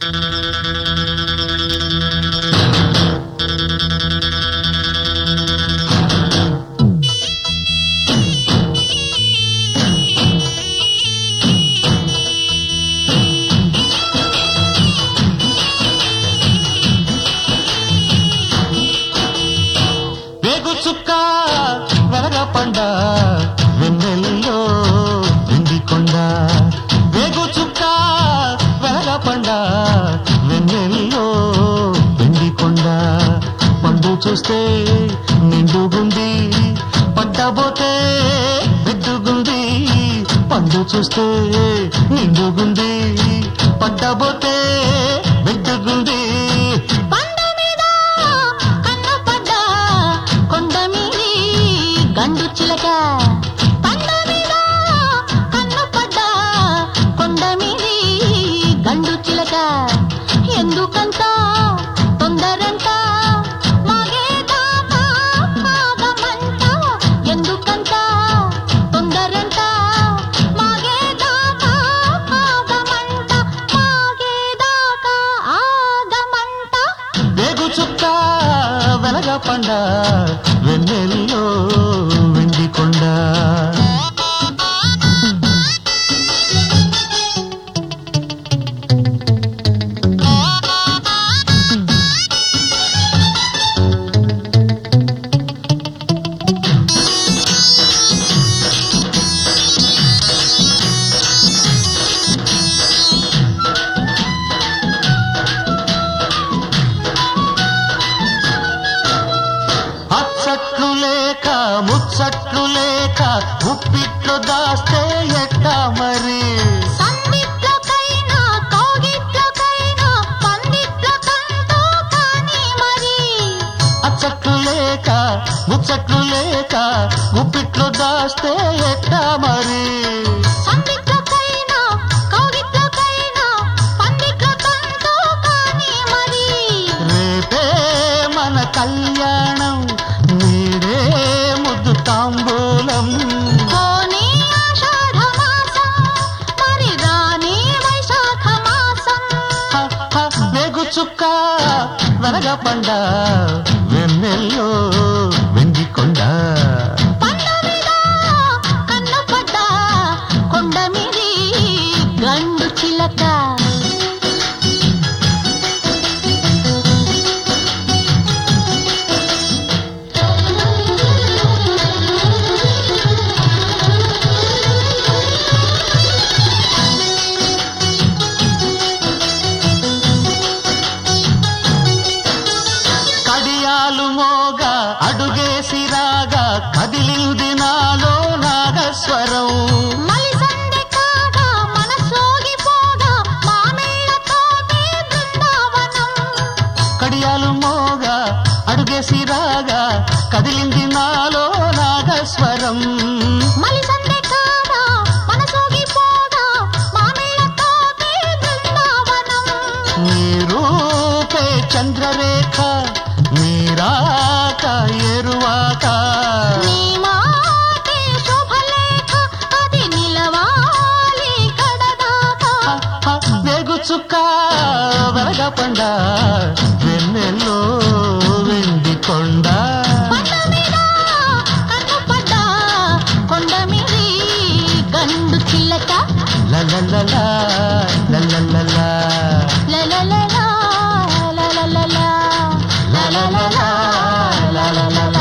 చుక్క వెలగపండ వెన్నెల్లో వెండికొండ వేగు చుక్క వెలగపండ వెన్నెల్లో వెండికొండ పండు చూస్తే నిండుగుంది పట్టబోతే బిడ్డుగుంది పండు చూస్తే నిండుగుంది పట్టబోతే బిడ్డుగుంది గండు చిలక పండ మీద కన్ను పడ్డా కొండ మీది గండు చిలక ఎందుకంత తొందరంట మాగేదాకా ఆగమంట ఎందుకంత తొందరంట మాగేదాకా ఆగమంట మాగేదాకా ఆగమంట వేగు చుక్క వెలగపండ వెన్నెల్లో వెండికొండ అచ్చట్లు లేక ముచ్చట్లు లేక ఉప్పిట్లో దాస్తే ఎట్టా మరి సందిట్లకైనా కౌగిట్లకైనా పందిట్లకంటూ కానీ మరి అచ్చట్లు లేక ముచ్చట్లు లేక ఉప్పిట్లో దాస్తే ఎట్టా మరి సందిట్లకైనా కౌగిట్లకైనా పందిట్లకంటూ కానీ మరి రేపే మన కళ్యాణం నీడే ముద్దు తాంబూలం పోనీ ఆషాఢ మాసం మరి రాని వైశాఖ మాసం వేగు చుక్క వెలగపండ వెన్నెల్లో వెండికొండ పండ మీద కన్ను పడ్డా కొండ మీది గండు చిలక కడియాలు మోగా అడుగేసి రాగా కదిలింది నాలో నాగస్వరం మలిసందె కాగా మనసోగిపోగా మామిళ్ళతోటి బృందావనం కడియాలు మోగా అడుగేసి రాగా కదిలింది నాలో నాగస్వరం మలిసందె కాగా మనసోగిపోగా మామిళ్ళతోటి బృందావనం నీ రూపే చంద్రరేఖ నీరాక ఎరువాక నీ మాటే శుభలేఖ అది నిలవాలి కడదాకా వేగు చుక్క వెలగపండ వెన్నెల్లో వెండికొండ పండ మీద కన్ను పడ్డా కొండ మీది గండు చిలక లలలలా లలలలా లలలలా లలలలా లలలలా లలలలా